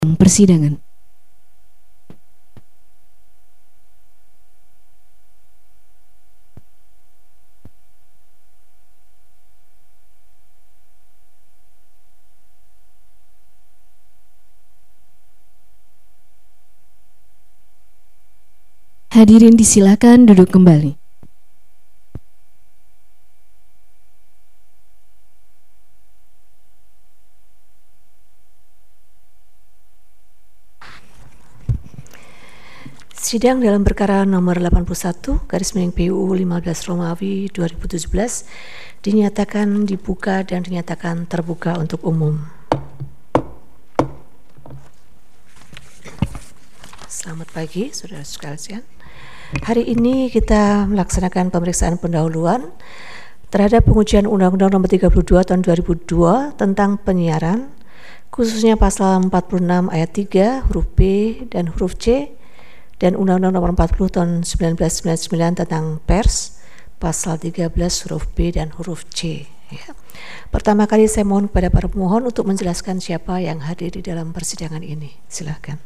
Persidangan. Hadirin disilakan duduk kembali. Sidang dalam perkara nomor 81 PU 15 Romawi 2017 dinyatakan dibuka dan dinyatakan terbuka untuk umum. Selamat pagi saudara sekalian. Hari ini kita melaksanakan pemeriksaan pendahuluan terhadap pengujian Undang-Undang Nomor 32 Tahun 2002 tentang penyiaran, khususnya pasal 46 ayat 3 huruf B dan huruf C, dan Undang-Undang Nomor 40 Tahun 1999 tentang pers, pasal 13 huruf B dan huruf C. Ya. Pertama kali saya mohon kepada para pemohon untuk menjelaskan siapa yang hadir di dalam persidangan ini. Silakan.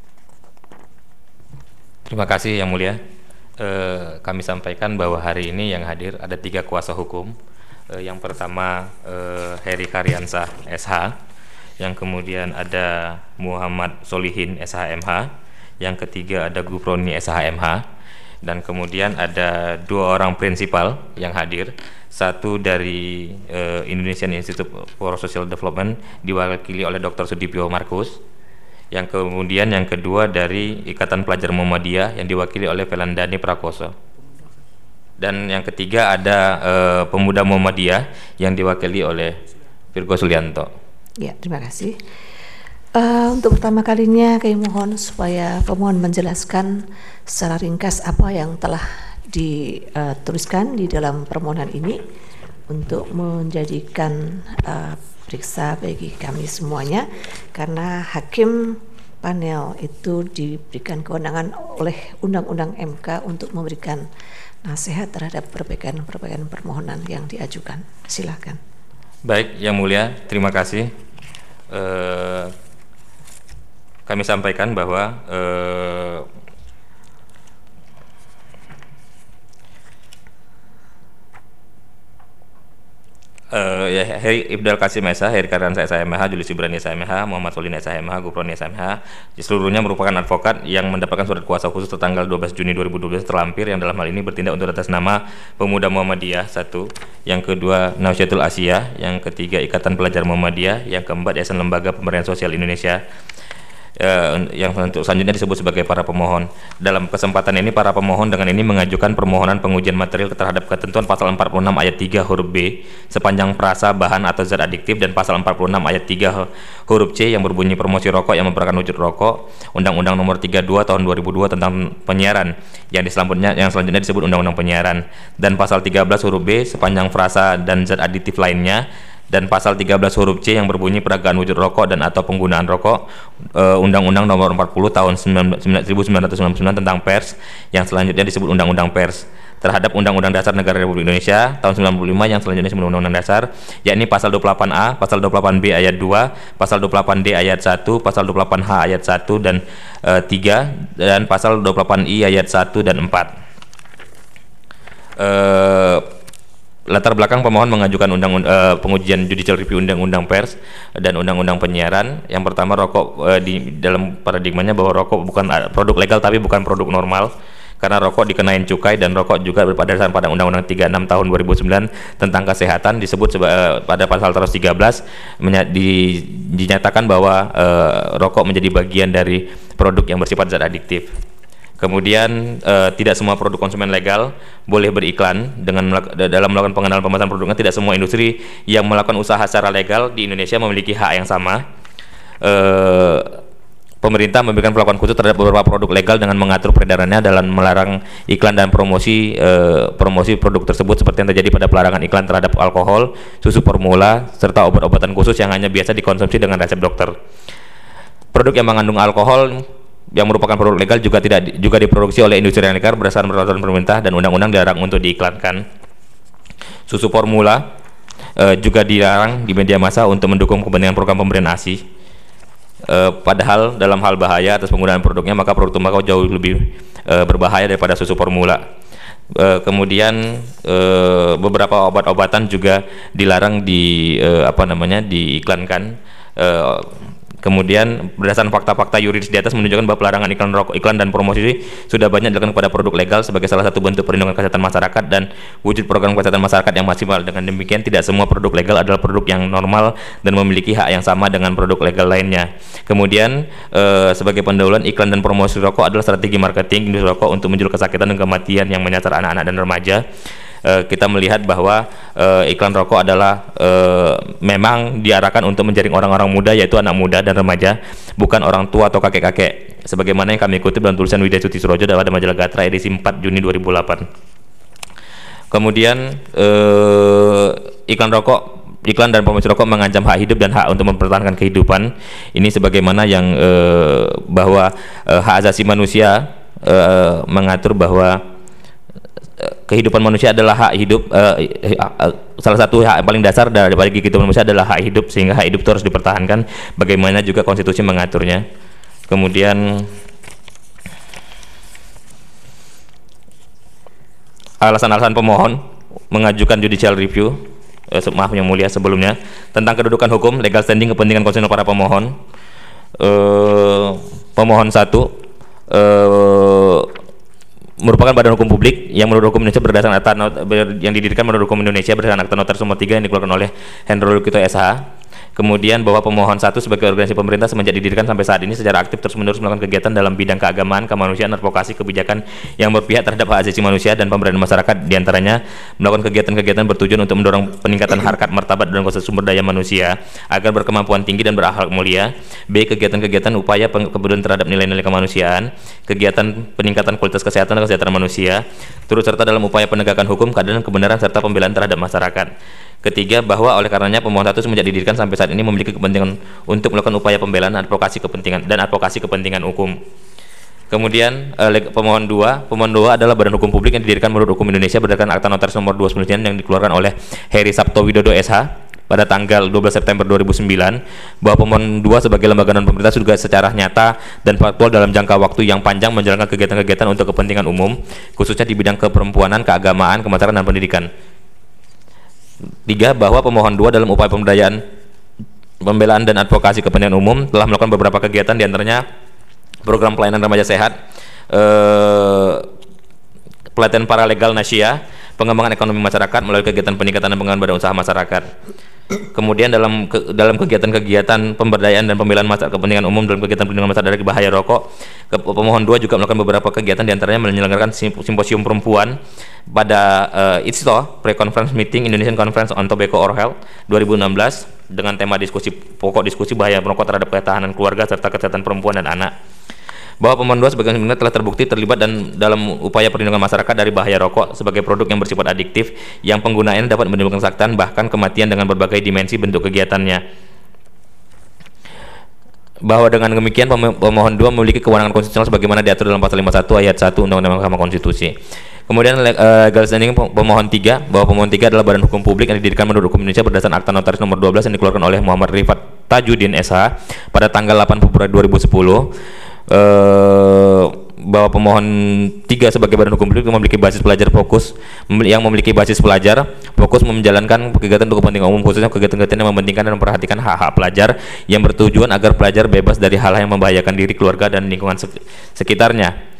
Terima kasih Yang Mulia. Kami sampaikan bahwa hari ini yang hadir ada 3 kuasa hukum. Yang pertama Heri Karyansah SH, yang kemudian ada Muhammad Solihin SHMH, yang ketiga ada Gufroni SHMH, dan kemudian ada 2 orang prinsipal yang hadir, satu dari Indonesian Institute for Social Development diwakili oleh Dr. Sudipyo Markus, yang kemudian yang kedua dari Ikatan Pelajar Muhammadiyah yang diwakili oleh Velandani Prakoso, dan yang ketiga ada Pemuda Muhammadiyah yang diwakili oleh Virgo Sulianto. Ya, terima kasih. Untuk pertama kalinya kami mohon supaya pemohon menjelaskan secara ringkas apa yang telah dituliskan di dalam permohonan ini untuk menjadikan periksa bagi kami semuanya, karena hakim panel itu diberikan kewenangan oleh Undang-Undang MK untuk memberikan nasihat terhadap perbaikan permohonan yang diajukan. Silakan. Baik, Yang Mulia, terima kasih. Kami sampaikan bahwa Heri Ibdal Kasim SH, Heri Karyansah SHMH, Julius Ibrani SHMH, Muhammad Solihin SHMH, Gufroni SHMH, seluruhnya merupakan advokat yang mendapatkan surat kuasa khusus tertanggal 12 Juni 2012 terlampir, yang dalam hal ini bertindak untuk atas nama Pemuda Muhammadiyah 1, yang kedua Nausyatul Asia, yang ketiga Ikatan Pelajar Muhammadiyah, yang keempat Yayasan Lembaga Pemberdayaan Sosial Indonesia, yang untuk selanjutnya disebut sebagai para pemohon. Dalam kesempatan ini para pemohon dengan ini mengajukan permohonan pengujian material terhadap ketentuan pasal 46 ayat 3 huruf B sepanjang frasa bahan atau zat adiktif, dan pasal 46 ayat 3 huruf C yang berbunyi promosi rokok yang merupakan wujud rokok, Undang-Undang Nomor 32 Tahun 2002 tentang penyiaran yang selanjutnya disebut Undang-Undang Penyiaran, dan pasal 13 huruf B sepanjang frasa dan zat adiktif lainnya, dan pasal 13 huruf C yang berbunyi peragaan wujud rokok dan atau penggunaan rokok, Undang-Undang Nomor 40 Tahun 1999 tentang pers yang selanjutnya disebut Undang-Undang Pers, terhadap Undang-Undang Dasar Negara Republik Indonesia tahun 95 yang selanjutnya disebut Undang-Undang Dasar, yakni pasal 28A, pasal 28B ayat 2, pasal 28D ayat 1, pasal 28H ayat 1 dan 3, dan pasal 28I ayat 1 dan 4. Latar belakang pemohon mengajukan pengujian judicial review Undang-Undang Pers dan Undang-Undang Penyiaran. Yang pertama, rokok di dalam paradigmanya bahwa rokok bukan produk legal tapi bukan produk normal, karena rokok dikenain cukai, dan rokok juga berdasarkan pada Undang-Undang 36 tahun 2009 tentang kesehatan disebut pada pasal 113 dinyatakan bahwa rokok menjadi bagian dari produk yang bersifat zat adiktif. Kemudian tidak semua produk konsumen legal boleh beriklan. Dalam melakukan pengenalan pemasaran produknya, tidak semua industri yang melakukan usaha secara legal di Indonesia memiliki hak yang sama. Pemerintah memberikan perlakuan khusus terhadap beberapa produk legal dengan mengatur peredarannya dalam melarang iklan dan promosi produk tersebut, seperti yang terjadi pada pelarangan iklan terhadap alkohol, susu formula, serta obat-obatan khusus yang hanya biasa dikonsumsi dengan resep dokter. Produk yang mengandung alkohol yang merupakan produk legal juga diproduksi oleh industri yang legal berdasarkan peraturan pemerintah dan undang-undang dilarang untuk diiklankan. Susu formula juga dilarang di media massa untuk mendukung kepentingan program pemberian ASI. padahal dalam hal bahaya atas penggunaan produknya, maka produk tembakau jauh lebih berbahaya daripada susu formula. Kemudian beberapa obat-obatan juga dilarang diiklankan. Kemudian berdasarkan fakta-fakta yuridis di atas menunjukkan bahwa pelarangan iklan dan promosi sudah banyak dilakukan kepada produk legal sebagai salah satu bentuk perlindungan kesehatan masyarakat dan wujud program kesehatan masyarakat yang maksimal. Dengan demikian, tidak semua produk legal adalah produk yang normal dan memiliki hak yang sama dengan produk legal lainnya. Kemudian sebagai pendahuluan, iklan dan promosi rokok adalah strategi marketing industri rokok untuk menjual kesakitan dan kematian yang menyasar anak-anak dan remaja. Kita melihat bahwa iklan rokok adalah memang diarahkan untuk menjaring orang-orang muda, yaitu anak muda dan remaja, bukan orang tua atau kakek-kakek, sebagaimana yang kami kutip dalam tulisan Widya Suti Surojo pada majalah Gatra edisi 4 Juni 2008. Kemudian iklan dan promosi rokok mengancam hak hidup dan hak untuk mempertahankan kehidupan. Ini sebagaimana yang bahwa hak asasi manusia mengatur bahwa kehidupan manusia adalah hak hidup, salah satu hak paling dasar dari kehidupan manusia adalah hak hidup, sehingga hak hidup itu harus dipertahankan, bagaimana juga konstitusi mengaturnya. Kemudian alasan-alasan pemohon mengajukan judicial review, maaf yang mulia, sebelumnya tentang kedudukan hukum, legal standing, kepentingan konstitusional para pemohon. Pemohon 1 merupakan badan hukum publik yang menurut hukum Indonesia berdasarkan yang didirikan menurut hukum Indonesia berdasarkan Akta Notaris Nomor 3 yang dikeluarkan oleh Hendro Lukito SH. Kemudian bahwa pemohon 1 sebagai organisasi pemerintah semenjak didirikan sampai saat ini secara aktif terus-menerus melakukan kegiatan dalam bidang keagamaan, kemanusiaan, advokasi, kebijakan yang berpihak terhadap hak asasi manusia dan pemberdayaan masyarakat, diantaranya melakukan kegiatan-kegiatan bertujuan untuk mendorong peningkatan harkat, martabat, dan kualitas sumber daya manusia agar berkemampuan tinggi dan berakhlak mulia. B. Kegiatan-kegiatan upaya kepedulian terhadap nilai-nilai kemanusiaan, kegiatan peningkatan kualitas kesehatan dan kesejahteraan manusia, turut serta dalam upaya penegakan hukum, keadilan, kebenaran, serta pembelaan terhadap masyarakat. Ketiga, bahwa oleh karenanya pemohon 1 semenjak didirikan sampai saat ini memiliki kepentingan untuk melakukan upaya pembelaan advokasi kepentingan hukum. Kemudian pemohon 2 adalah badan hukum publik yang didirikan menurut hukum Indonesia berdasarkan Akta Notaris Nomor 2 yang dikeluarkan oleh Heri Sabto Widodo SH pada tanggal 12 September 2009, bahwa pemohon 2 sebagai lembaga non pemerintah juga secara nyata dan faktual dalam jangka waktu yang panjang menjalankan kegiatan-kegiatan untuk kepentingan umum, khususnya di bidang keperempuanan, keagamaan, kemasyarakatan, dan pendidikan. 3. Bahwa pemohon 2 dalam upaya pemberdayaan, pembelaan, dan advokasi kepentingan umum telah melakukan beberapa kegiatan, diantaranya program pelayanan remaja sehat, pelatihan paralegal Nasya, pengembangan ekonomi masyarakat melalui kegiatan peningkatan dan pengembangan badan usaha masyarakat. Kemudian dalam kegiatan-kegiatan pemberdayaan dan pembelaan masyarakat kepentingan umum dalam kegiatan perlindungan masyarakat dari bahaya rokok, pemohon 2 juga melakukan beberapa kegiatan, diantaranya menyelenggarakan simposium perempuan pada ITSTO Pre-Conference Meeting Indonesian Conference on Tobacco or Health 2016 dengan tema diskusi bahaya merokok terhadap ketahanan keluarga serta kesehatan perempuan dan anak. Bahwa pemohon 2 sebagai pemerintah telah terbukti terlibat dalam upaya perlindungan masyarakat dari bahaya rokok sebagai produk yang bersifat adiktif yang penggunaannya dapat menimbulkan kesakitan bahkan kematian dengan berbagai dimensi bentuk kegiatannya. Bahwa dengan demikian pemohon 2 memiliki kewenangan konstitusional sebagaimana diatur dalam pasal 51 ayat 1 Undang-Undang Mahkamah Konstitusi. Kemudian legal standing pemohon 3, bahwa pemohon 3 adalah badan hukum publik yang didirikan menurut hukum Indonesia berdasarkan Akta Notaris Nomor 12 yang dikeluarkan oleh Muhammad Rifat Tajuddin SH pada tanggal 8 Februari 2010. Bahwa pemohon 3 sebagai badan hukum publik memiliki basis pelajar fokus menjalankan kegiatan untuk kepentingan umum, khususnya kegiatan-kegiatan yang mementingkan dan memperhatikan hak-hak pelajar yang bertujuan agar pelajar bebas dari hal yang membahayakan diri, keluarga, dan lingkungan sekitarnya.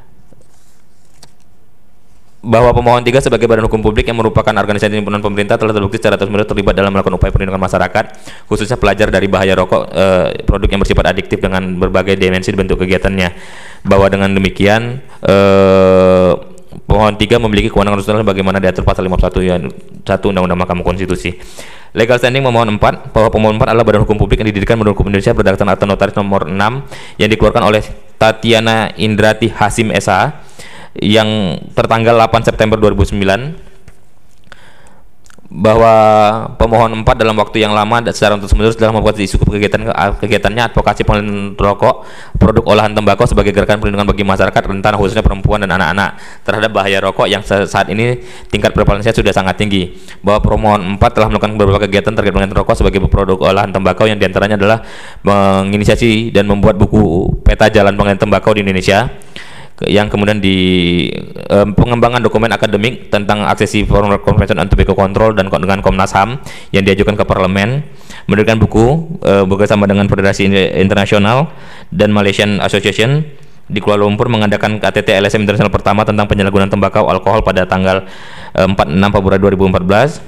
Bahwa pemohon 3 sebagai badan hukum publik yang merupakan organisasi non pemerintah telah terbukti secara terus-menerus terlibat dalam melakukan upaya perlindungan masyarakat, khususnya pelajar dari bahaya rokok, produk yang bersifat adiktif dengan berbagai dimensi bentuk kegiatannya. Bahwa dengan demikian pemohon 3 memiliki kewenangan konstitusional bagaimana diatur pasal 51 Undang-Undang Mahkamah Konstitusi. Legal standing pemohon 4, bahwa pemohon 4 adalah badan hukum publik yang didirikan menurut hukum Indonesia berdasarkan Akta Notaris Nomor 6 yang dikeluarkan oleh Tatiana Indrati Hasim SH yang tertanggal 8 September 2009, bahwa pemohon 4 dalam waktu yang lama dan secara terus-menerus dalam membuat isu kegiatannya advokasi pengendalian rokok, produk olahan tembakau sebagai gerakan perlindungan bagi masyarakat rentan khususnya perempuan dan anak-anak terhadap bahaya rokok yang saat ini tingkat prevalensinya sudah sangat tinggi. Bahwa pemohon 4 telah melakukan beberapa kegiatan terkait dengan rokok sebagai produk olahan tembakau yang diantaranya adalah menginisiasi dan membuat buku peta jalan pengendalian tembakau di Indonesia, yang kemudian di pengembangan dokumen akademik tentang aksesi Forum Convention on Tobacco Control dan dengan Komnas HAM yang diajukan ke parlemen, menerbitkan buku bekerjasama dengan Federasi Internasional dan Malaysian Association di Kuala Lumpur mengadakan KTT LSM Internasional pertama tentang penyalahgunaan tembakau alkohol pada tanggal 4-6 Februari 2014.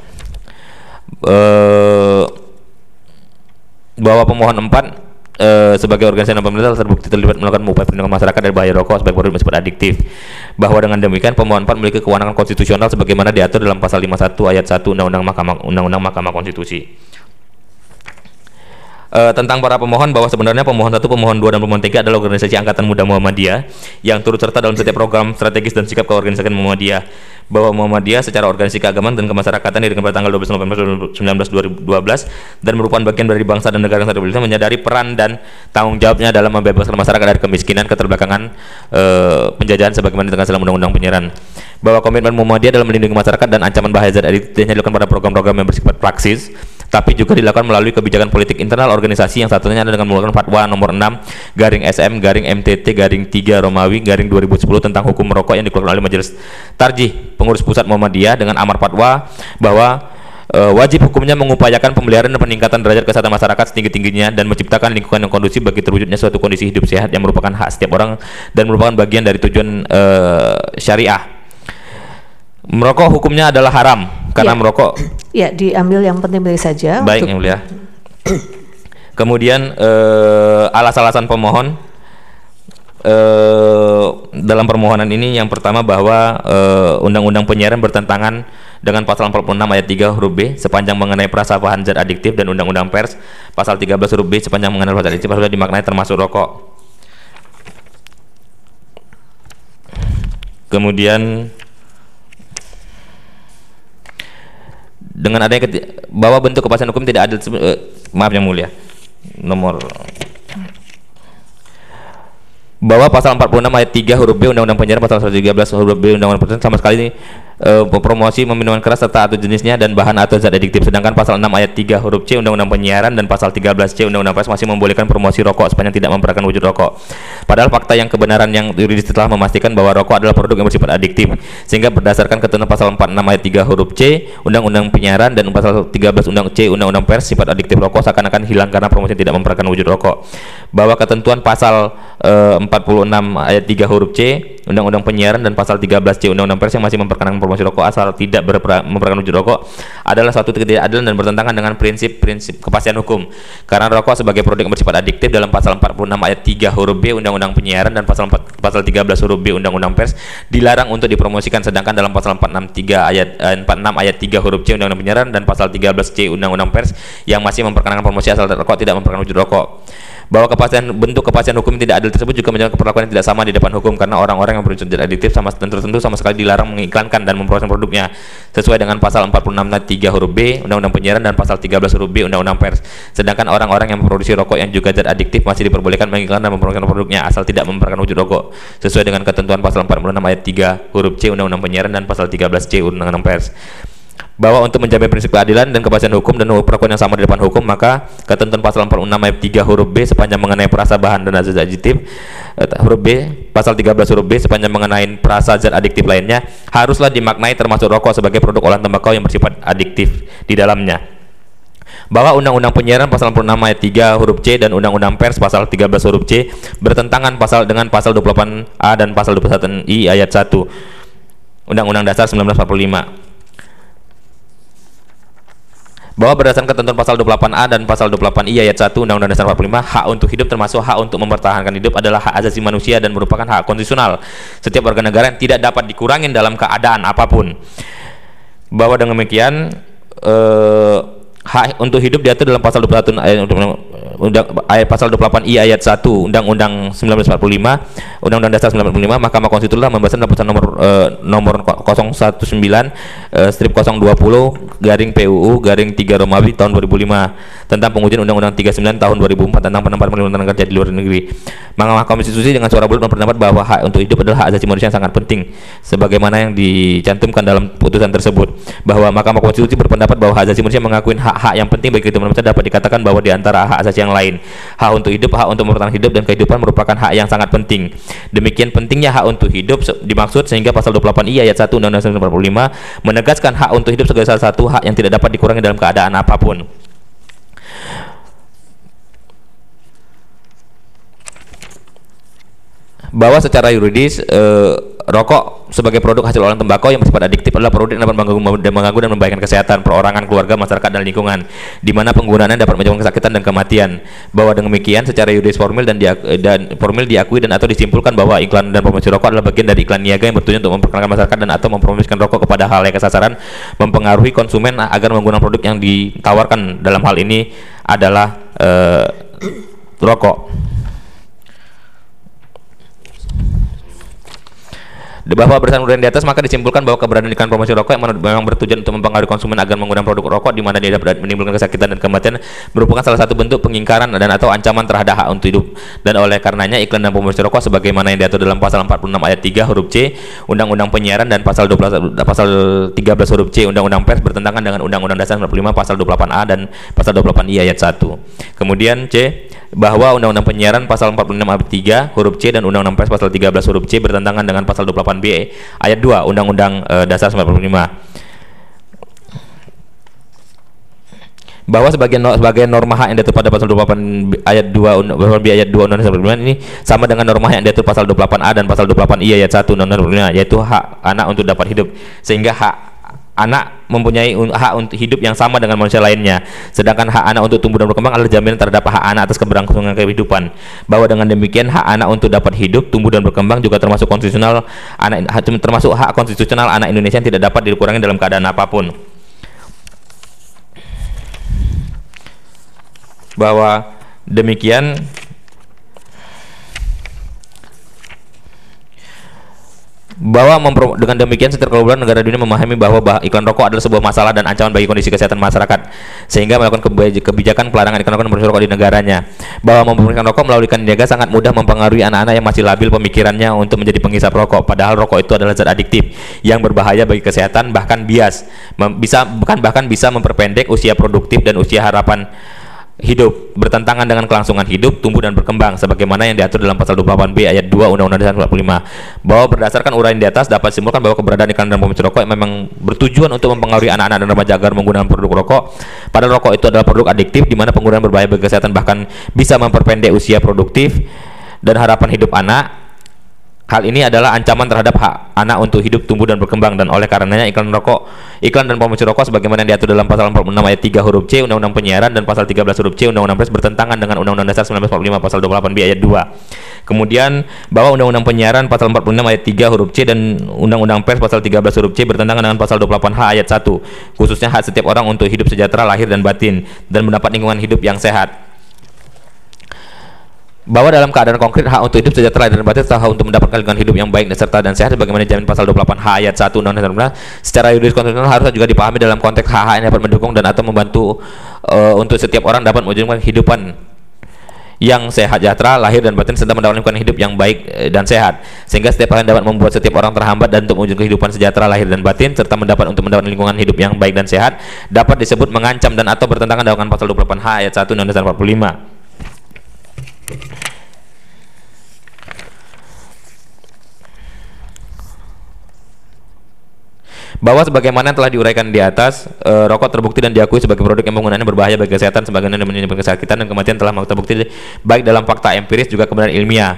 Bahwa pemohon 4 sebagai organisasi non pemerintah terbukti terlibat melakukan upaya perlindungan masyarakat dari bahaya rokok sebagai produk bersifat adiktif. Bahwa dengan demikian pemohon 4 memiliki kewenangan konstitusional sebagaimana diatur dalam pasal 51 ayat 1 Undang-Undang Mahkamah Konstitusi. Tentang para pemohon, bahwa sebenarnya pemohon 1, pemohon 2, dan pemohon 3 adalah organisasi Angkatan Muda Muhammadiyah yang turut serta dalam setiap program strategis dan sikap keorganisasian Muhammadiyah. Bahwa Muhammadiyah secara organisasi keagamaan dan kemasyarakatan didirikan pada tanggal 12 November 2012 dan merupakan bagian dari bangsa dan negara yang Indonesia, menyadari peran dan tanggung jawabnya dalam membebaskan masyarakat dari kemiskinan, keterbelakangan, penjajahan sebagaimana dengan dalam Undang-Undang Penyiaran. Bahwa komitmen Muhammadiyah dalam melindungi masyarakat dan ancaman bahaya zat adiktif dilakukan pada program-program yang bersifat praksis, tapi juga dilakukan melalui kebijakan politik internal organisasi, yang satunya adalah dengan mengeluarkan fatwa nomor 6/SM/MTT/3 Romawi/2010 tentang hukum merokok yang dikeluarkan oleh Majelis Tarjih Pengurus Pusat Muhammadiyah dengan amar fatwa bahwa wajib hukumnya mengupayakan pemeliharaan dan peningkatan derajat kesehatan masyarakat setinggi-tingginya dan menciptakan lingkungan yang kondusif bagi terwujudnya suatu kondisi hidup sehat yang merupakan hak setiap orang dan merupakan bagian dari tujuan syariah. Merokok hukumnya adalah haram karena merokok. Ya, diambil yang penting-penting saja. Baik, yang mulia. Kemudian alasan-alasan pemohon dalam permohonan ini, yang pertama bahwa Undang-Undang Penyiaran bertentangan dengan pasal 46 ayat 3 huruf B sepanjang mengenai perasabahan zat adiktif, dan Undang-Undang Pers pasal 13 huruf B sepanjang mengenai zat adiktif harusnya dimaknai termasuk rokok. Kemudian dengan adanya bahwa bentuk kepastian hukum tidak adil, maaf yang mulia, nomor bahwa pasal 46 ayat 3 huruf B Undang-Undang Penyiaran, pasal 113 huruf B Undang-Undang Penyiaran sama sekali promosi minuman keras serta atau jenisnya dan bahan atau zat adiktif, sedangkan pasal 6 ayat 3 huruf C Undang-Undang Penyiaran dan pasal 13C Undang-Undang Pers masih membolehkan promosi rokok sepanjang tidak memperagakan wujud rokok. Padahal fakta yang kebenaran yang yuridis telah memastikan bahwa rokok adalah produk yang bersifat adiktif, sehingga berdasarkan ketentuan pasal 46 ayat 3 huruf C Undang-Undang Penyiaran dan pasal 13 Undang-Undang Pers, sifat adiktif rokok seakan-akan hilang karena promosi tidak memperagakan wujud rokok. Bahwa ketentuan pasal 46 ayat 3 huruf C Undang-Undang Penyiaran dan pasal 13C Undang-Undang Pers yang masih memperkenankan promosi rokok asal tidak memperkenankan wujud rokok adalah suatu ketidakadilan dan bertentangan dengan prinsip-prinsip kepastian hukum. Karena rokok sebagai produk yang bersifat adiktif dalam pasal 46 ayat 3 huruf B Undang-Undang Penyiaran dan pasal 13 huruf B Undang-Undang Pers dilarang untuk dipromosikan, sedangkan dalam pasal 46 ayat 3 huruf C Undang-Undang Penyiaran dan pasal 13C Undang-Undang Pers yang masih memperkenankan promosi asal rokok tidak memperkenankan wujud rokok. Bahwa bentuk kepastian hukum tidak adil tersebut juga menyebabkan perlakuan yang tidak sama di depan hukum, karena orang-orang yang berwujud adiktif tentu sama sekali dilarang mengiklankan dan mempromosikan produknya sesuai dengan pasal 46 ayat 3 huruf B Undang-Undang Penyiaran dan pasal 13 huruf B Undang-Undang Pers, sedangkan orang-orang yang memproduksi rokok yang juga zat adiktif masih diperbolehkan mengiklankan dan mempromosikan produknya asal tidak memperkenalkan wujud rokok sesuai dengan ketentuan pasal 46 ayat 3 huruf C Undang-Undang Penyiaran dan pasal 13C Undang-Undang Pers. Bahwa untuk menjamin prinsip keadilan dan kepastian hukum dan perlakuan yang sama di depan hukum, maka ketentuan pasal 46 ayat 3 huruf B sepanjang mengenai perasa bahan dan zat adiktif, huruf B pasal 13 huruf B sepanjang mengenai perasa zat adiktif lainnya haruslah dimaknai termasuk rokok sebagai produk olahan tembakau yang bersifat adiktif di dalamnya. Bahwa Undang-Undang Penyiaran pasal 46 ayat 3 huruf C dan Undang-Undang Pers pasal 13 huruf C bertentangan dengan pasal 28A dan pasal 21I ayat 1 Undang-Undang Dasar 1945. Bahwa berdasarkan ketentuan pasal 28A dan pasal 28I ayat 1 Undang-Undang Dasar 45, hak untuk hidup termasuk hak untuk mempertahankan hidup adalah hak asasi manusia dan merupakan hak konstitusional setiap warga negara yang tidak dapat dikurangin dalam keadaan apapun. Bahwa dengan demikian hak untuk hidup diatur dalam pasal 21 pasal 28I ayat 1 Undang-Undang 1945, Undang-Undang Dasar 1945, Mahkamah Konstitusi telah membahas dalam putusan nomor 019/PUU/3 tahun 2005 tentang pengujian Undang-Undang 39 tahun 2004 tentang penempatan perlindungan kerja di luar negeri. Mahkamah Konstitusi dengan suara bulat berpendapat bahwa hak untuk hidup adalah hak asasi manusia yang sangat penting, sebagaimana yang dicantumkan dalam putusan tersebut. Bahwa Mahkamah Konstitusi berpendapat bahwa hak asasi manusia mengakui hak-hak yang penting bagi kehidupan manusia, dapat dikatakan bahwa di antara hak asasi yang lain, hak untuk hidup, hak untuk mempertahankan hidup dan kehidupan merupakan hak yang sangat penting. Demikian pentingnya hak untuk hidup dimaksud sehingga pasal 28I ayat 1 Undang-Undang 1945 menegaskan hak untuk hidup sebagai salah satu hak yang tidak dapat dikurangi dalam keadaan apapun. Bahwa secara yuridis rokok sebagai produk hasil olahan tembakau yang bersifat adiktif adalah produk yang dapat mengganggu dan membahayakan kesehatan perorangan, keluarga, masyarakat, dan lingkungan, di mana penggunaannya dapat menyebabkan kesakitan dan kematian. Bahwa demikian secara yuridis formil dan formil diakui dan atau disimpulkan bahwa iklan dan promosi rokok adalah bagian dari iklan niaga yang bertujuan untuk memperkenalkan masyarakat dan atau mempromosikan rokok kepada hal yang kesasaran mempengaruhi konsumen agar menggunakan produk yang ditawarkan, dalam hal ini adalah rokok. Bahwa berdasarkan uraian di atas maka disimpulkan bahwa keberadaan iklan promosi rokok yang memang bertujuan untuk mempengaruhi konsumen agar menggunakan produk rokok di mana dia dapat menimbulkan kesakitan dan kematian merupakan salah satu bentuk pengingkaran dan atau ancaman terhadap hak untuk hidup, dan oleh karenanya iklan dan promosi rokok sebagaimana yang diatur dalam pasal 46 ayat 3 huruf C Undang-Undang Penyiaran dan pasal 13 huruf C Undang-Undang Pers bertentangan dengan Undang-Undang Dasar 45 pasal 28A dan pasal 28I ayat 1. Kemudian C, bahwa Undang-Undang Penyiaran pasal 46 ayat 3 huruf C dan Undang-Undang Pers pasal 13 huruf C bertentangan dengan pasal 28B ayat 2 Undang-Undang Dasar 1945. Bahwa sebagian norma hak yang diatur pada pasal 28 ayat 2 ayat 2 Undang-Undang 1945 ini sama dengan norma hak yang diatur pasal 28A dan pasal 28I ayat 1 Undang-Undang 1945, yaitu hak anak untuk dapat hidup, sehingga hak anak mempunyai hak untuk hidup yang sama dengan manusia lainnya, sedangkan hak anak untuk tumbuh dan berkembang adalah jaminan terhadap hak anak atas keberlangsungan kehidupan. Bahwa dengan demikian hak anak untuk dapat hidup, tumbuh dan berkembang juga termasuk hak konstitusional anak Indonesia yang tidak dapat dikurangi dalam keadaan apapun. Bahwa demikian dengan demikian secara keseluruhan negara dunia memahami bahwa iklan rokok adalah sebuah masalah dan ancaman bagi kondisi kesehatan masyarakat, sehingga melakukan kebijakan pelarangan iklan rokok dan promosi rokok di negaranya. Bahwa mempromosikan rokok melalui iklan niaga sangat mudah mempengaruhi anak-anak yang masih labil pemikirannya untuk menjadi penghisap rokok, padahal rokok itu adalah zat adiktif yang berbahaya bagi kesehatan, bahkan bisa memperpendek usia produktif dan usia harapan hidup, bertentangan dengan kelangsungan hidup, tumbuh dan berkembang sebagaimana yang diatur dalam pasal 28B ayat 2 Undang-Undang Dasar 45. Bahwa berdasarkan uraian di atas dapat disimpulkan bahwa keberadaan iklan dan promosi rokok memang bertujuan untuk mempengaruhi anak-anak dan remaja agar menggunakan produk rokok, padahal rokok itu adalah produk adiktif di mana penggunaan berbahaya bagi kesehatan, bahkan bisa memperpendek usia produktif dan harapan hidup anak. Hal ini adalah ancaman terhadap hak anak untuk hidup, tumbuh dan berkembang, dan oleh karenanya iklan dan promosi rokok sebagaimana yang diatur dalam pasal 46 ayat 3 huruf C Undang-Undang Penyiaran dan pasal 13 huruf C Undang-Undang Pers bertentangan dengan Undang-Undang Dasar 1945 pasal 28B ayat 2. Kemudian bahwa Undang-Undang Penyiaran pasal 46 ayat 3 huruf C dan Undang-Undang Pers pasal 13 huruf C bertentangan dengan pasal 28H ayat 1, khususnya hak setiap orang untuk hidup sejahtera lahir dan batin dan mendapat lingkungan hidup yang sehat. Bahwa dalam keadaan konkret hak untuk hidup sejahtera dan batin serta hak untuk mendapatkan lingkungan hidup yang baik serta dan sehat sebagaimana dijamin pasal 28H ayat 1 Undang-Undang 1945 secara yuridis konstitusional harusnya juga dipahami dalam konteks hak-hak yang dapat mendukung dan atau membantu untuk setiap orang dapat mewujudkan kehidupan yang sehat, sejahtera, lahir dan batin serta mendapat lingkungan hidup yang baik dan sehat, sehingga setiap hal yang dapat membuat setiap orang terhambat dan untuk mewujudkan kehidupan sejahtera, lahir dan batin serta mendapat lingkungan hidup yang baik dan sehat dapat disebut mengancam dan atau bertentangan dengan pasal 28H ayat 1 Undang-Undang 45. Bahwa sebagaimana telah diuraikan di atas, rokok terbukti dan diakui sebagai produk yang penggunaannya berbahaya bagi kesehatan sebagaimana menyebabkan kesakitan dan kematian telah terbukti baik dalam fakta empiris juga kebenaran ilmiah.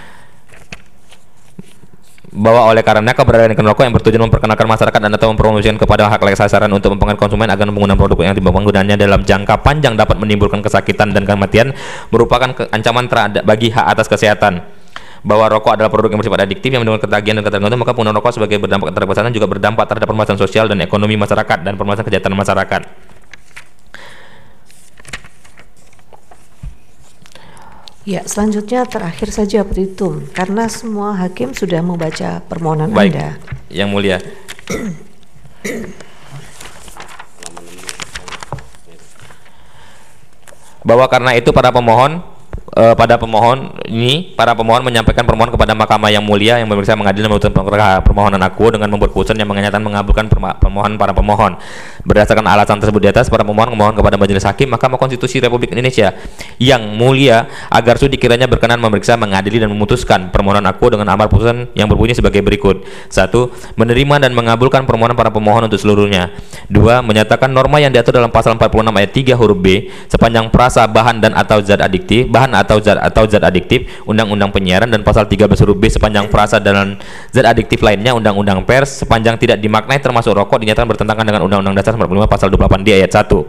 Bahwa oleh karena keberadaan iklan rokok yang bertujuan memperkenalkan masyarakat dan atau mempromosikan kepada hak sasaran untuk mempengaruhi konsumen agar menggunakan produk yang penggunaannya dalam jangka panjang dapat menimbulkan kesakitan dan kematian merupakan ancaman terhadap bagi hak atas kesehatan. Bahwa rokok adalah produk yang bersifat adiktif yang menimbulkan ketagihan dan ketergantungan, maka penggunaan rokok sebagai berdampak terhadap kesehatan juga berdampak terhadap permasalahan sosial dan ekonomi masyarakat dan permasalahan kesejahteraan masyarakat. Ya, selanjutnya terakhir saja petitum, karena semua hakim sudah membaca permohonan Baik, Anda. Yang Mulia. Bahwa karena itu para pemohon para pemohon menyampaikan permohonan kepada Mahkamah yang Mulia yang memeriksa, mengadili, dan memutuskan permohonan aku dengan membuat putusan yang menyatakan mengabulkan permohonan para pemohon. Berdasarkan alasan tersebut di atas, para pemohon memohon kepada Majelis Hakim Mahkamah Konstitusi Republik Indonesia yang Mulia agar sudi kiranya berkenan memeriksa, mengadili, dan memutuskan permohonan aku dengan amar putusan yang berbunyi sebagai berikut. 1. Menerima dan mengabulkan permohonan para pemohon untuk seluruhnya. 2. Menyatakan norma yang diatur dalam pasal 46 ayat 3 huruf B sepanjang frasa bahan dan atau zat adiktif, atau zat adiktif Undang-Undang Penyiaran, dan pasal 13 huruf B sepanjang frasa dan zat adiktif lainnya Undang-Undang Pers sepanjang tidak dimaknai termasuk rokok dinyatakan bertentangan dengan Undang-Undang Dasar 45 pasal 28 D ayat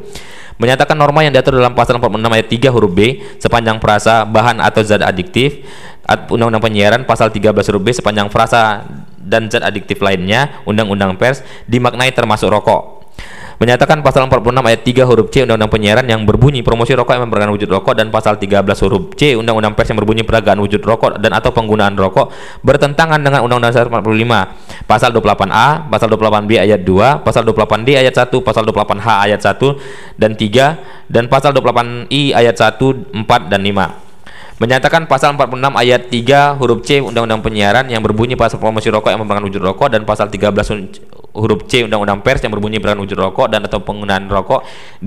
1. Menyatakan norma yang diatur dalam pasal 46 ayat 3 huruf B sepanjang frasa bahan atau zat adiktif Undang-Undang Penyiaran, pasal 13 huruf B sepanjang frasa dan zat adiktif lainnya Undang-Undang Pers dimaknai termasuk rokok. Menyatakan pasal 46 ayat 3 huruf C Undang-Undang Penyiaran yang berbunyi promosi rokok yang memperagakan wujud rokok, dan pasal 13 huruf C Undang-Undang Pers yang berbunyi peragaan wujud rokok dan atau penggunaan rokok bertentangan dengan Undang-Undang Dasar 45, pasal 28A, pasal 28B ayat 2, pasal 28D ayat 1, pasal 28H ayat 1 dan 3, dan pasal 28I ayat 1, 4 dan 5. Menyatakan pasal 46 ayat 3 huruf C Undang-Undang Penyiaran yang berbunyi pasal promosi rokok yang merupakan wujud rokok, dan pasal 13 huruf C Undang-Undang Pers yang berbunyi merupakan wujud rokok dan atau penggunaan rokok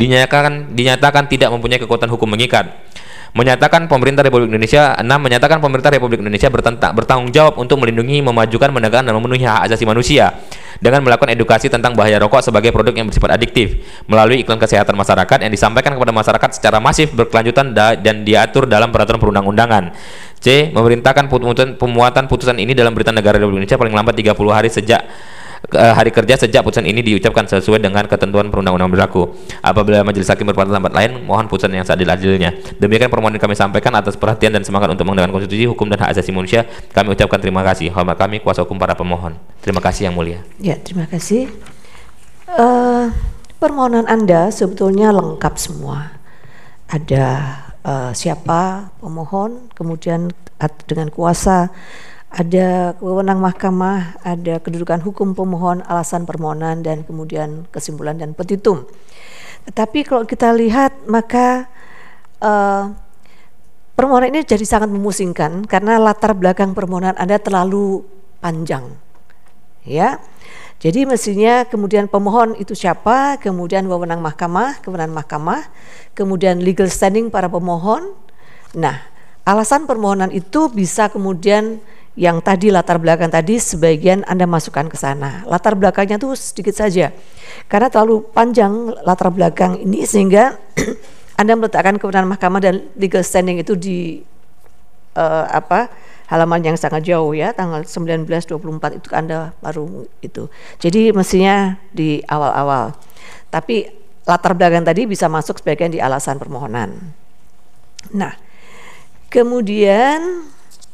dinyatakan tidak mempunyai kekuatan hukum mengikat. Menyatakan pemerintah Republik Indonesia. 6. Menyatakan pemerintah Republik Indonesia bertanggung jawab untuk melindungi, memajukan, menegakkan, dan memenuhi hak asasi manusia dengan melakukan edukasi tentang bahaya rokok sebagai produk yang bersifat adiktif melalui iklan kesehatan masyarakat yang disampaikan kepada masyarakat secara masif, berkelanjutan, dan diatur dalam peraturan perundang-undangan. C. Memerintahkan pemuatan putusan ini dalam Berita Negara Republik Indonesia paling lambat 30 hari sejak hari kerja sejak putusan ini diucapkan sesuai dengan ketentuan perundang-undangan berlaku. Apabila majelis hakim berpendapat tempat lain, mohon putusan yang seadil-adilnya. Demikian permohonan kami sampaikan atas perhatian dan semangat untuk menegakkan konstitusi, hukum, dan hak asasi manusia. Kami ucapkan terima kasih. Hormat kami, kuasa hukum para pemohon. Terima kasih yang mulia. Ya, terima kasih. Permohonan Anda sebetulnya lengkap semua. Ada siapa pemohon, kemudian dengan kuasa, ada wewenang mahkamah, ada kedudukan hukum pemohon, alasan permohonan, dan kemudian kesimpulan dan petitum. Tetapi kalau kita lihat, maka permohonan ini jadi sangat memusingkan karena latar belakang permohonan Anda terlalu panjang, ya. Jadi mestinya kemudian pemohon itu siapa, kemudian wewenang mahkamah, kemudian legal standing para pemohon. Nah, alasan permohonan itu bisa kemudian yang tadi latar belakang tadi sebagian Anda masukkan ke sana. Latar belakangnya tuh sedikit saja. Karena terlalu panjang latar belakang ini sehingga Anda meletakkan kewenangan mahkamah dan legal standing itu di halaman yang sangat jauh, ya, tanggal 19-24 itu Anda baru itu. Jadi mestinya di awal-awal. Tapi latar belakang tadi bisa masuk sebagian di alasan permohonan. Nah, kemudian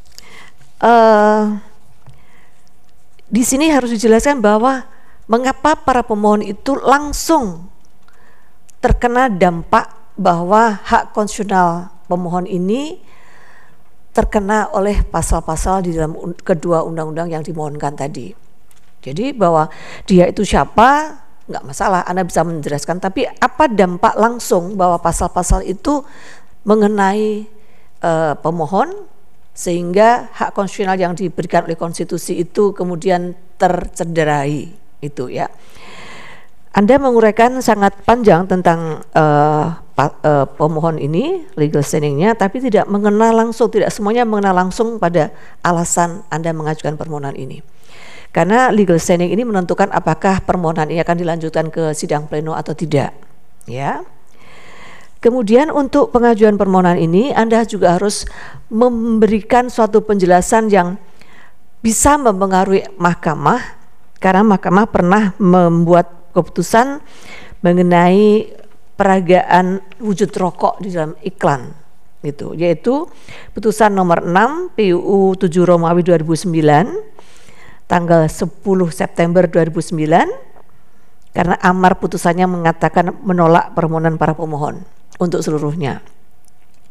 di sini harus dijelaskan bahwa mengapa para pemohon itu langsung terkena dampak bahwa hak konstitusional pemohon ini terkena oleh pasal-pasal di dalam kedua undang-undang yang dimohonkan tadi. Jadi bahwa dia itu siapa nggak masalah, Anda bisa menjelaskan, tapi apa dampak langsung bahwa pasal-pasal itu mengenai pemohon sehingga hak konstitusional yang diberikan oleh konstitusi itu kemudian tercederai itu, ya. Anda menguraikan sangat panjang tentang pemohon ini, legal standing-nya, tapi tidak semuanya mengenal langsung pada alasan Anda mengajukan permohonan ini. Karena legal standing ini menentukan apakah permohonan ini akan dilanjutkan ke sidang pleno atau tidak, ya. Kemudian untuk pengajuan permohonan ini Anda juga harus memberikan suatu penjelasan yang bisa mempengaruhi mahkamah, karena mahkamah pernah membuat keputusan mengenai peragaan wujud rokok di dalam iklan gitu, yaitu putusan nomor 6 PUU 7 Romawi 2009 tanggal 10 September 2009, karena amar putusannya mengatakan menolak permohonan para pemohon untuk seluruhnya.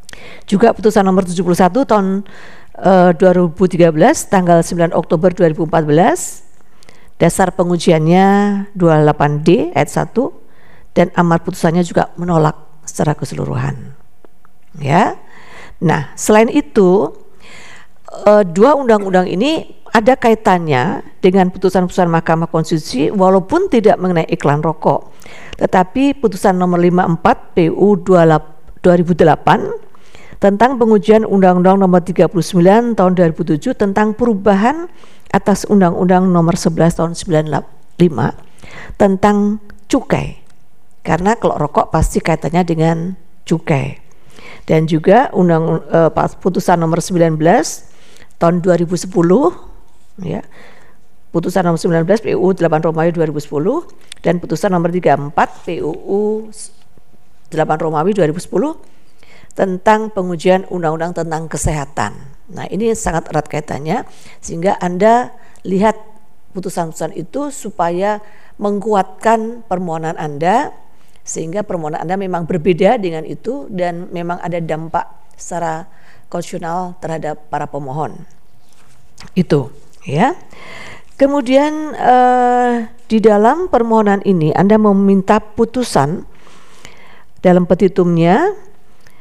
Juga putusan nomor 71 tahun 2013 tanggal 9 Oktober 2014, dasar pengujiannya 28D ayat 1, dan amar putusannya juga menolak secara keseluruhan. Ya. Nah, selain itu dua undang-undang ini ada kaitannya dengan putusan-putusan Mahkamah Konstitusi walaupun tidak mengenai iklan rokok. Tetapi putusan nomor 54 PU 2008 tentang pengujian Undang-Undang nomor 39 tahun 2007 tentang perubahan atas Undang-Undang nomor 11 tahun 95 tentang cukai. Karena kalau rokok pasti kaitannya dengan cukai. Dan juga putusan nomor 19 tahun 2010 ya. Putusan nomor 19 PUU 8 Romawi 2010 dan putusan nomor 34 PUU 8 Romawi 2010 tentang pengujian undang-undang tentang kesehatan. Nah, ini sangat erat kaitannya sehingga Anda lihat putusan-putusan itu supaya menguatkan permohonan Anda, sehingga permohonan Anda memang berbeda dengan itu dan memang ada dampak secara konstitusional terhadap para pemohon. Itu, ya. Kemudian di dalam permohonan ini Anda meminta putusan dalam petitumnya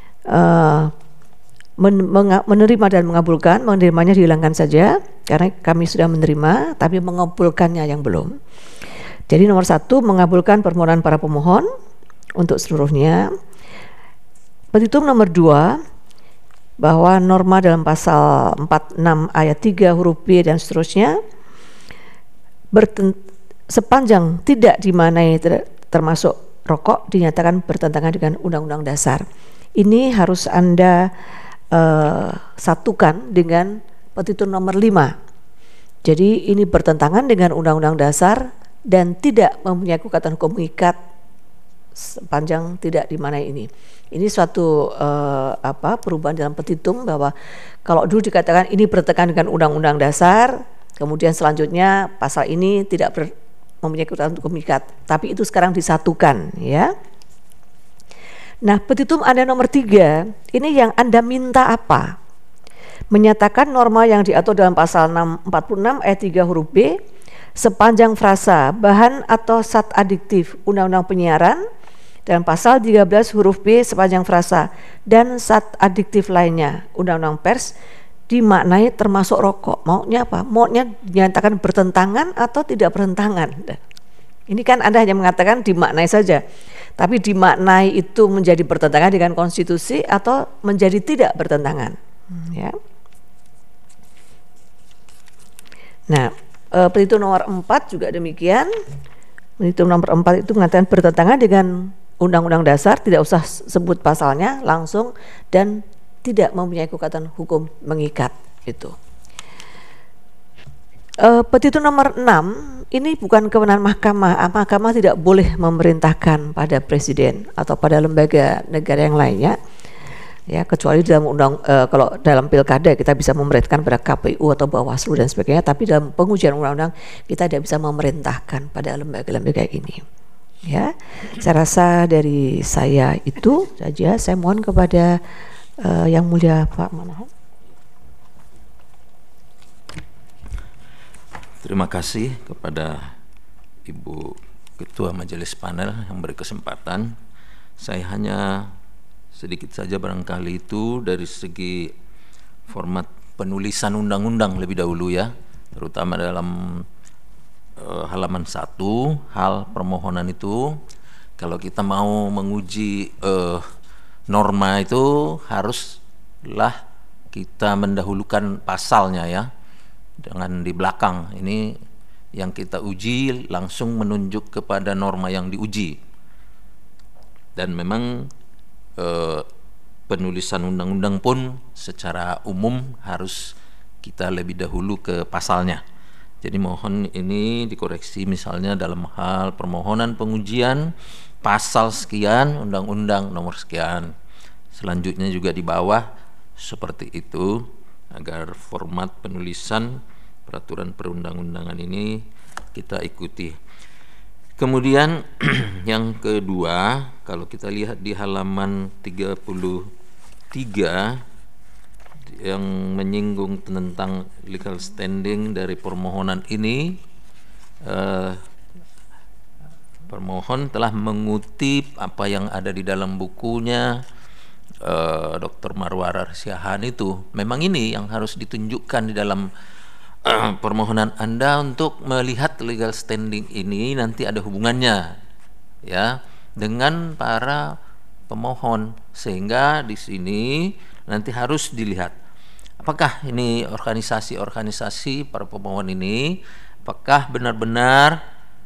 menerima dan mengabulkan. Menerimanya dihilangkan saja karena kami sudah menerima, tapi mengabulkannya yang belum. Jadi nomor 1, mengabulkan permohonan para pemohon untuk seluruhnya. Petitum nomor 2, bahwa norma dalam pasal 46 ayat 3 huruf B dan seterusnya sepanjang tidak dimaknai termasuk rokok dinyatakan bertentangan dengan Undang-Undang Dasar. Ini harus Anda satukan dengan petitum nomor 5. Jadi ini bertentangan dengan Undang-Undang Dasar dan tidak mempunyai kekuatan hukum mengikat sepanjang tidak dimaknai ini. Ini suatu perubahan dalam petitum bahwa kalau dulu dikatakan ini bertentangan dengan Undang-Undang Dasar, kemudian selanjutnya pasal ini tidak mempunyai kekuatan hukum mengikat, tapi itu sekarang disatukan, ya. Nah, petitum Anda nomor 3, ini yang Anda minta apa? Menyatakan norma yang diatur dalam pasal 46 ayat 3 huruf B sepanjang frasa bahan atau zat adiktif Undang-Undang Penyiaran dan pasal 13 huruf B sepanjang frasa dan zat adiktif lainnya Undang-Undang Pers dimaknai termasuk rokok. Maunya apa? Maunya dinyatakan bertentangan atau tidak bertentangan. Ini kan Anda hanya mengatakan dimaknai saja. Tapi dimaknai itu menjadi bertentangan dengan konstitusi atau menjadi tidak bertentangan, ya. Nah, petitum nomor 4 juga demikian. Petitum nomor 4 itu mengatakan bertentangan dengan Undang-Undang Dasar, tidak usah sebut pasalnya langsung dan tidak mempunyai kekuatan hukum mengikat itu. Petitum nomor 6 ini bukan kewenangan mahkamah. Mahkamah tidak boleh memerintahkan pada presiden atau pada lembaga negara yang lainnya, ya, kecuali dalam kalau dalam pilkada kita bisa memerintahkan pada KPU atau Bawaslu dan sebagainya, tapi dalam pengujian undang-undang kita tidak bisa memerintahkan pada lembaga-lembaga ini, ya. Saya rasa dari saya itu saja. Saya mohon kepada Yang Mulia Pak Manahan. Terima kasih kepada Ibu Ketua Majelis Panel yang beri kesempatan. Saya hanya sedikit saja barangkali itu dari segi format penulisan undang-undang lebih dahulu, ya, terutama dalam halaman 1 hal permohonan itu. Kalau kita mau menguji norma itu haruslah kita mendahulukan pasalnya, ya. Dengan di belakang ini yang kita uji langsung menunjuk kepada norma yang diuji, dan memang penulisan undang-undang pun secara umum harus kita lebih dahulu ke pasalnya. Jadi mohon ini dikoreksi, misalnya dalam hal permohonan pengujian pasal sekian undang-undang nomor sekian, selanjutnya juga di bawah seperti itu, agar format penulisan peraturan perundang-undangan ini kita ikuti. Kemudian yang kedua, kalau kita lihat di halaman 33 3 yang menyinggung tentang legal standing dari permohonan ini, permohon telah mengutip apa yang ada di dalam bukunya Dr. Marwara Siahaan itu. Memang ini yang harus ditunjukkan di dalam permohonan Anda untuk melihat legal standing ini nanti ada hubungannya ya dengan para pemohon, sehingga di sini nanti harus dilihat apakah ini organisasi para pemohon ini apakah benar-benar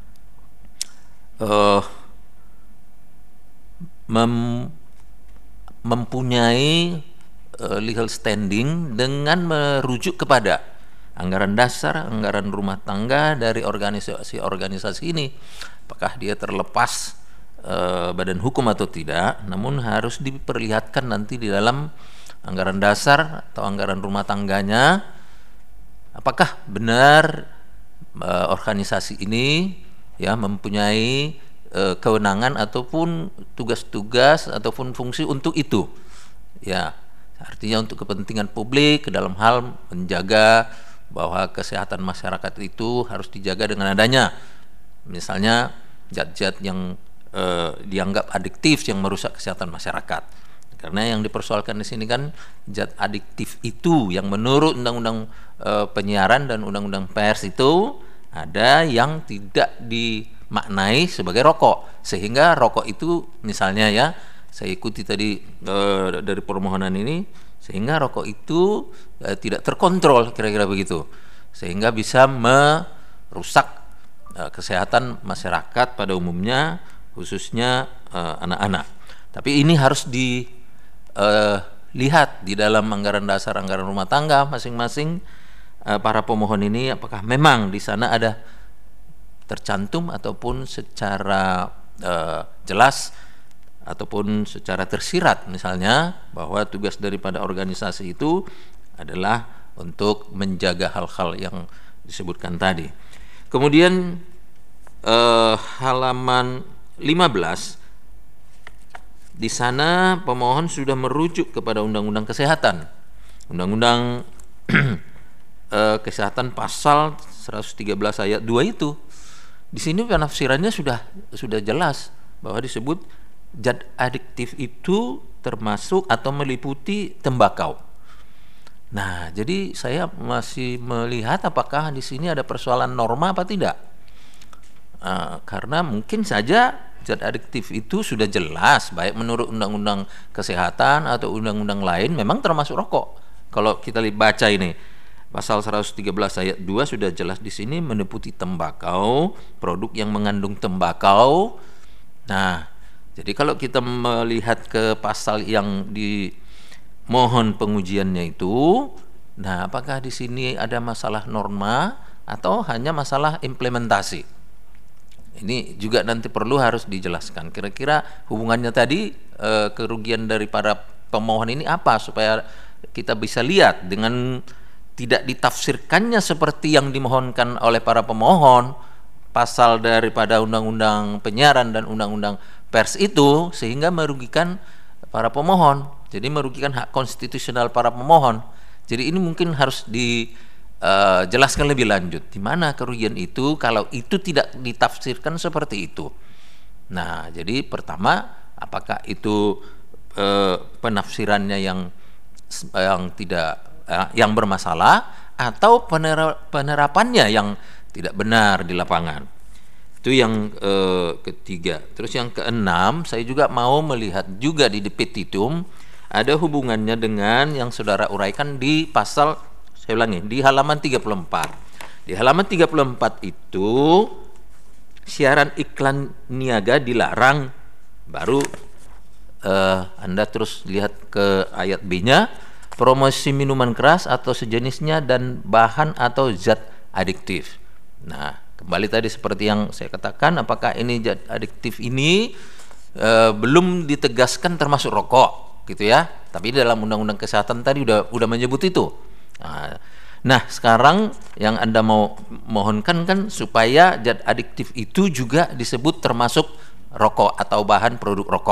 mempunyai legal standing dengan merujuk kepada anggaran dasar, anggaran rumah tangga dari organisasi ini. Apakah dia terlepas badan hukum atau tidak, namun harus diperlihatkan nanti di dalam anggaran dasar atau anggaran rumah tangganya apakah benar organisasi ini ya mempunyai kewenangan ataupun tugas-tugas ataupun fungsi untuk itu. Ya, artinya untuk kepentingan publik dalam hal menjaga bahwa kesehatan masyarakat itu harus dijaga dengan adanya misalnya zat-zat yang dianggap adiktif yang merusak kesehatan masyarakat. Karena yang dipersoalkan di sini kan zat adiktif itu yang menurut Undang-Undang Penyiaran dan Undang-Undang Pers itu ada yang tidak dimaknai sebagai rokok, sehingga rokok itu misalnya ya saya ikuti tadi dari permohonan ini, sehingga rokok itu tidak terkontrol kira-kira begitu, sehingga bisa merusak kesehatan masyarakat pada umumnya, khususnya anak-anak. Tapi ini harus dilihat di dalam anggaran dasar, anggaran rumah tangga masing-masing para pemohon ini, apakah memang di sana ada tercantum ataupun secara jelas ataupun secara tersirat misalnya bahwa tugas daripada organisasi itu adalah untuk menjaga hal-hal yang disebutkan tadi. Kemudian halaman 15, di sana pemohon sudah merujuk kepada Undang-Undang Kesehatan, Undang-Undang Kesehatan pasal 113 ayat 2 itu. Di sini penafsirannya sudah jelas bahwa disebut zat adiktif itu termasuk atau meliputi tembakau. Nah, jadi saya masih melihat apakah di sini ada persoalan norma apa tidak. Karena mungkin saja zat adiktif itu sudah jelas baik menurut Undang-Undang Kesehatan atau undang-undang lain memang termasuk rokok. Kalau kita baca ini pasal 113 ayat 2 sudah jelas di sini meliputi tembakau, produk yang mengandung tembakau. Nah, jadi kalau kita melihat ke pasal yang dimohon pengujiannya itu, nah apakah di sini ada masalah norma atau hanya masalah implementasi? Ini juga nanti perlu harus dijelaskan. Kira-kira hubungannya tadi kerugian dari para pemohon ini apa supaya kita bisa lihat dengan tidak ditafsirkannya seperti yang dimohonkan oleh para pemohon pasal daripada Undang-Undang Penyiaran dan Undang-Undang Pers itu, sehingga merugikan para pemohon. Jadi merugikan hak konstitusional para pemohon. Jadi ini mungkin harus dijelaskan lebih lanjut di mana kerugian itu kalau itu tidak ditafsirkan seperti itu. Nah, jadi pertama, apakah itu penafsirannya yang bermasalah atau penerapannya yang tidak benar di lapangan. Itu yang ketiga. Terus yang keenam, saya juga mau melihat juga di petitum ada hubungannya dengan yang saudara uraikan di pasal, saya ulangi, di halaman 34. Di halaman 34 itu siaran iklan niaga dilarang. Baru Anda terus lihat ke ayat B-nya, promosi minuman keras atau sejenisnya dan bahan atau zat adiktif. Nah, kembali tadi seperti yang saya katakan, apakah ini zat adiktif ini belum ditegaskan termasuk rokok, gitu ya. Tapi dalam Undang-Undang Kesehatan tadi udah menyebut itu. Nah, sekarang yang Anda mau mohonkan kan supaya zat adiktif itu juga disebut termasuk rokok atau bahan produk rokok.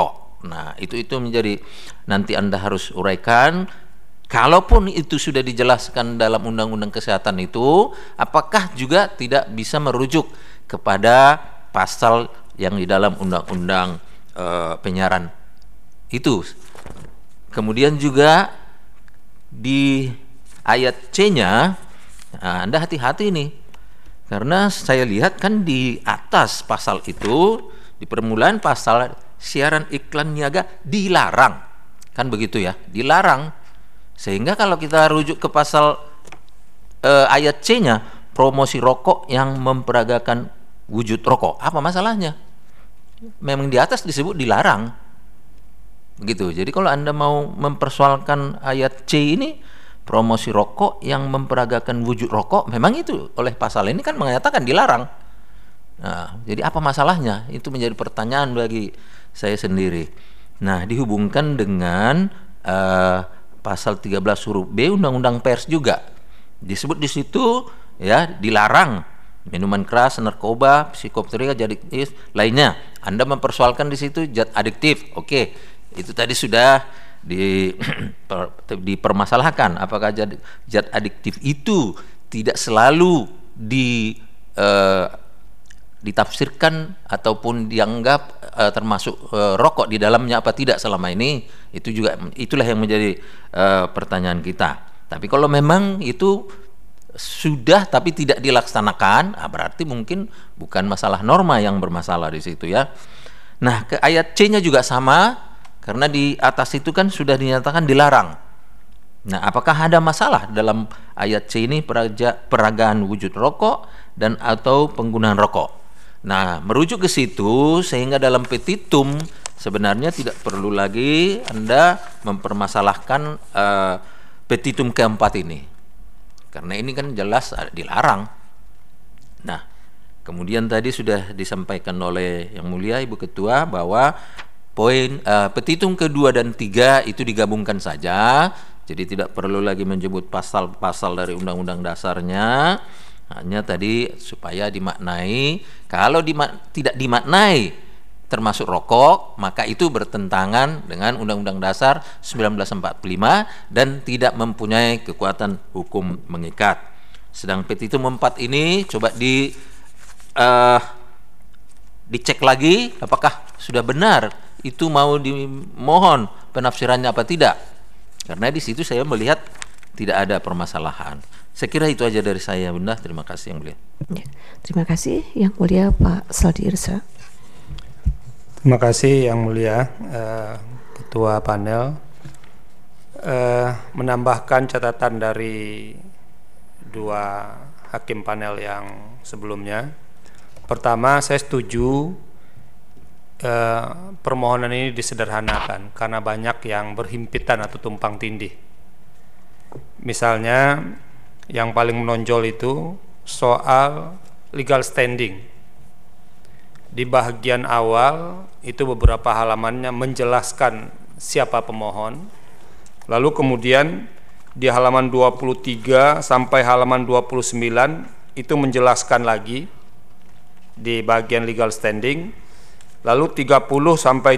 Nah, itu menjadi nanti Anda harus uraikan. Kalaupun itu sudah dijelaskan dalam Undang-Undang Kesehatan itu, apakah juga tidak bisa merujuk kepada pasal yang di dalam Undang-Undang penyiaran itu. Kemudian juga di ayat C-nya, nah, Anda hati-hati nih, karena saya lihat kan di atas pasal itu, di permulaan pasal siaran iklan niaga dilarang, kan begitu ya, dilarang. Sehingga kalau kita rujuk ke pasal ayat C-nya, promosi rokok yang memperagakan wujud rokok, apa masalahnya? Memang di atas disebut dilarang, begitu. Jadi kalau Anda mau mempersoalkan ayat C ini, promosi rokok yang memperagakan wujud rokok, memang itu oleh pasal ini kan mengatakan dilarang. Nah, jadi apa masalahnya? Itu menjadi pertanyaan bagi saya sendiri. Nah, dihubungkan dengan pasal 13 huruf B Undang-Undang Pers juga disebut di situ ya, dilarang minuman keras, narkoba, psikotropika, zat adiktif lainnya. Anda mempersoalkan di situ zat adiktif. Oke, itu tadi sudah dipermasalahkan apakah zat adiktif itu tidak selalu ditafsirkan ataupun dianggap termasuk rokok di dalamnya apa tidak selama ini. Itulah yang menjadi pertanyaan kita. Tapi kalau memang itu sudah tapi tidak dilaksanakan, berarti mungkin bukan masalah norma yang bermasalah di situ ya. Nah, ke ayat C-nya juga sama, karena di atas itu kan sudah dinyatakan dilarang. Nah, apakah ada masalah dalam ayat C ini peragaan wujud rokok dan atau penggunaan rokok? Nah, merujuk ke situ sehingga dalam petitum sebenarnya tidak perlu lagi Anda mempermasalahkan petitum keempat ini, karena ini kan jelas dilarang. Nah, kemudian tadi sudah disampaikan oleh Yang Mulia Ibu Ketua bahwa poin petitum kedua dan tiga itu digabungkan saja, jadi tidak perlu lagi menyebut pasal-pasal dari undang-undang dasarnya. Hanya tadi supaya dimaknai, kalau tidak dimaknai termasuk rokok, maka itu bertentangan dengan Undang-Undang Dasar 1945 dan tidak mempunyai kekuatan hukum mengikat. Sedang petitum 4 ini coba dicek lagi apakah sudah benar itu mau dimohon penafsirannya apa tidak. Karena di situ saya melihat tidak ada permasalahan. Saya kira itu aja dari saya, Bunda. Terima kasih Yang Mulia. Ya, terima kasih Yang Mulia Pak Saldi Irsa. Terima kasih Yang Mulia Ketua panel. Menambahkan catatan dari dua hakim panel yang sebelumnya. Pertama, saya setuju permohonan ini disederhanakan karena banyak yang berhimpitan atau tumpang tindih. Misalnya yang paling menonjol itu soal legal standing. Di bagian awal itu beberapa halamannya menjelaskan siapa pemohon. Lalu kemudian di halaman 23 sampai halaman 29 itu menjelaskan lagi di bagian legal standing. Lalu 30 sampai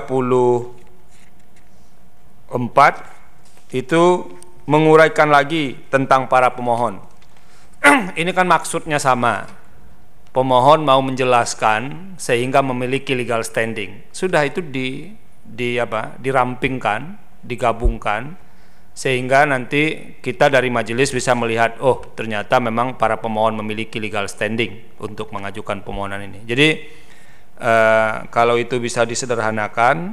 34 itu menguraikan lagi tentang para pemohon. Ini kan maksudnya sama. Pemohon mau menjelaskan sehingga memiliki legal standing. Sudah itu dirampingkan, digabungkan sehingga nanti kita dari majelis bisa melihat, oh ternyata memang para pemohon memiliki legal standing untuk mengajukan permohonan ini. Jadi kalau itu bisa disederhanakan,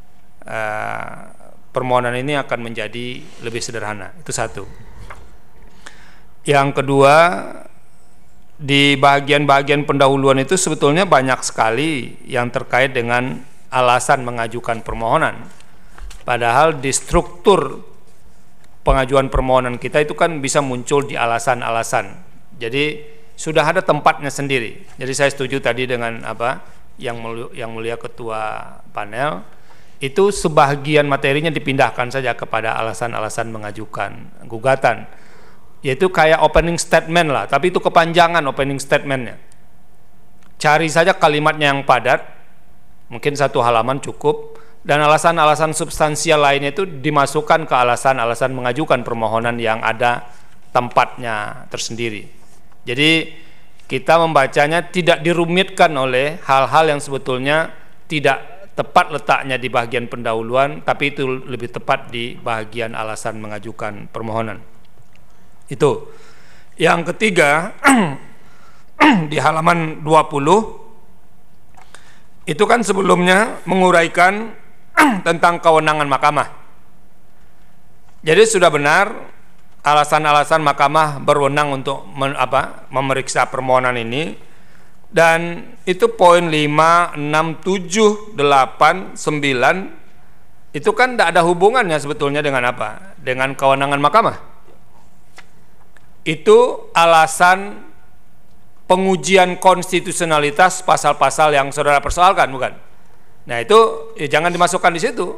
permohonan ini akan menjadi lebih sederhana. Itu satu. Yang kedua, di bagian-bagian pendahuluan itu sebetulnya banyak sekali yang terkait dengan alasan mengajukan permohonan. Padahal di struktur pengajuan permohonan kita itu kan bisa muncul di alasan-alasan. Jadi sudah ada tempatnya sendiri. Jadi saya setuju tadi dengan yang mulia Ketua panel, itu sebagian materinya dipindahkan saja kepada alasan-alasan mengajukan gugatan. Yaitu kayak opening statement lah, tapi itu kepanjangan opening statementnya. Cari saja kalimatnya yang padat, mungkin 1 halaman cukup, dan alasan-alasan substansial lainnya itu dimasukkan ke alasan-alasan mengajukan permohonan yang ada tempatnya tersendiri. Jadi kita membacanya tidak dirumitkan oleh hal-hal yang sebetulnya tidak tepat letaknya di bagian pendahuluan, tapi itu lebih tepat di bagian alasan mengajukan permohonan. Itu. Yang ketiga, di halaman 20 itu kan sebelumnya menguraikan tentang kewenangan mahkamah. Jadi sudah benar alasan-alasan mahkamah berwenang untuk memeriksa permohonan ini, dan itu poin 5, 6, 7, 8, 9 itu kan tidak ada hubungannya sebetulnya dengan apa? Dengan kewenangan mahkamah. Itu alasan pengujian konstitusionalitas pasal-pasal yang saudara persoalkan, bukan? Nah itu jangan dimasukkan di situ.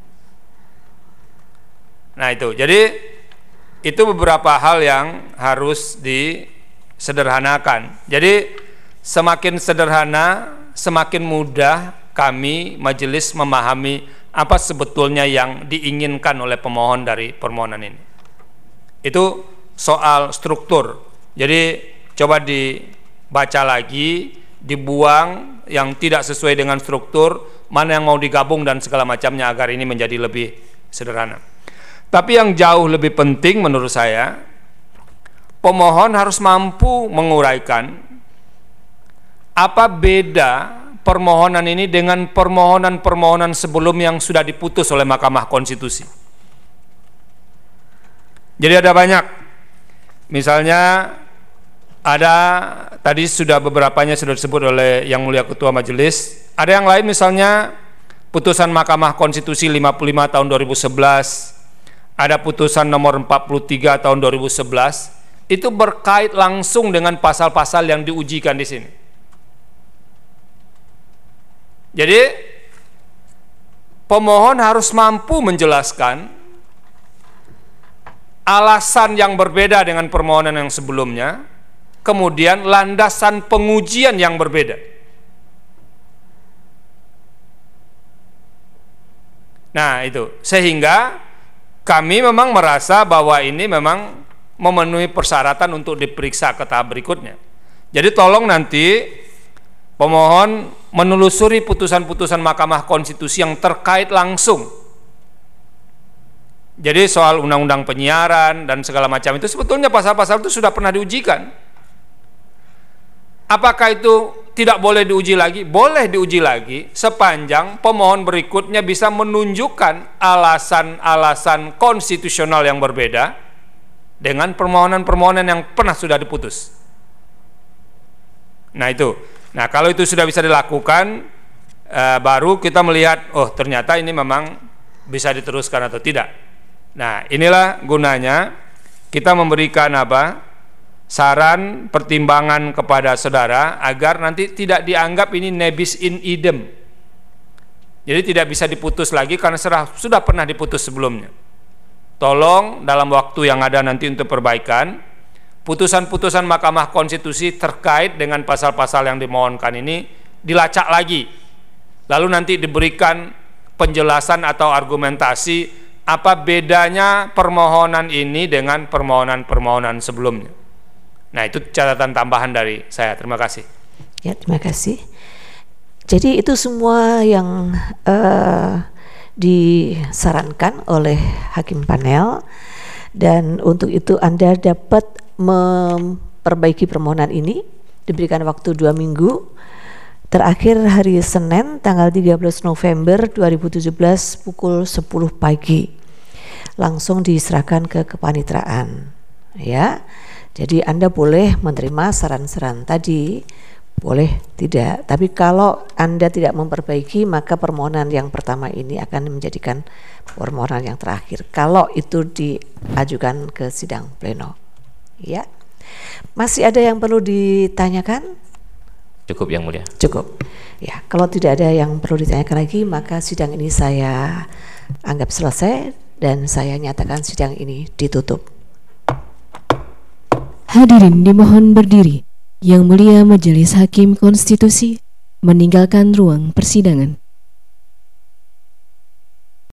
Nah itu, jadi itu beberapa hal yang harus disederhanakan. Jadi semakin sederhana, semakin mudah kami majelis memahami apa sebetulnya yang diinginkan oleh pemohon dari permohonan ini. Itu soal struktur. Jadi coba dibaca lagi, dibuang yang tidak sesuai dengan struktur, mana yang mau digabung dan segala macamnya agar ini menjadi lebih sederhana. Tapi yang jauh lebih penting menurut saya, pemohon harus mampu menguraikan apa beda permohonan ini dengan permohonan-permohonan sebelum yang sudah diputus oleh Mahkamah Konstitusi. Jadi ada banyak, misalnya ada tadi sudah beberapanya sudah disebut oleh Yang Mulia Ketua Majelis. Ada yang lain misalnya putusan Mahkamah Konstitusi 55 tahun 2011, ada putusan nomor 43 tahun 2011, itu berkait langsung dengan pasal-pasal yang diujikan di sini. Jadi pemohon harus mampu menjelaskan alasan yang berbeda dengan permohonan yang sebelumnya, kemudian landasan pengujian yang berbeda. Nah itu, sehingga kami memang merasa bahwa ini memang memenuhi persyaratan untuk diperiksa ke tahap berikutnya. Jadi tolong nanti pemohon menelusuri putusan-putusan Mahkamah Konstitusi yang terkait langsung. Jadi soal undang-undang penyiaran dan segala macam itu sebetulnya pasal-pasal itu sudah pernah diujikan. Apakah itu tidak boleh diuji lagi? Boleh diuji lagi sepanjang pemohon berikutnya bisa menunjukkan alasan-alasan konstitusional yang berbeda dengan permohonan-permohonan yang pernah sudah diputus. Nah itu. Nah kalau itu sudah bisa dilakukan, baru kita melihat, oh ternyata ini memang bisa diteruskan atau tidak. Nah inilah gunanya kita memberikan saran, pertimbangan kepada saudara agar nanti tidak dianggap ini nebis in idem. Jadi tidak bisa diputus lagi karena sudah pernah diputus sebelumnya. Tolong dalam waktu yang ada nanti untuk perbaikan, putusan-putusan Mahkamah Konstitusi terkait dengan pasal-pasal yang dimohonkan ini dilacak lagi. Lalu nanti diberikan penjelasan atau argumentasi apa bedanya permohonan ini dengan permohonan-permohonan sebelumnya. Nah itu catatan tambahan dari saya. Terima kasih. Ya terima kasih. Jadi itu semua yang disarankan oleh Hakim Panel, dan untuk itu Anda dapat memperbaiki permohonan ini. Diberikan waktu 2 minggu. Terakhir hari Senin tanggal 13 November 2017 pukul 10 pagi. Langsung diserahkan ke kepanitraan. Ya. Jadi Anda boleh menerima saran-saran tadi, boleh tidak. Tapi kalau Anda tidak memperbaiki, maka permohonan yang pertama ini akan menjadikan permohonan yang terakhir. Kalau itu diajukan ke sidang pleno. Ya. Masih ada yang perlu ditanyakan? Cukup Yang Mulia. Cukup. Ya, kalau tidak ada yang perlu ditanyakan lagi, maka sidang ini saya anggap selesai dan saya nyatakan sidang ini ditutup. Hadirin dimohon berdiri. Yang Mulia Majelis Hakim Konstitusi meninggalkan ruang persidangan.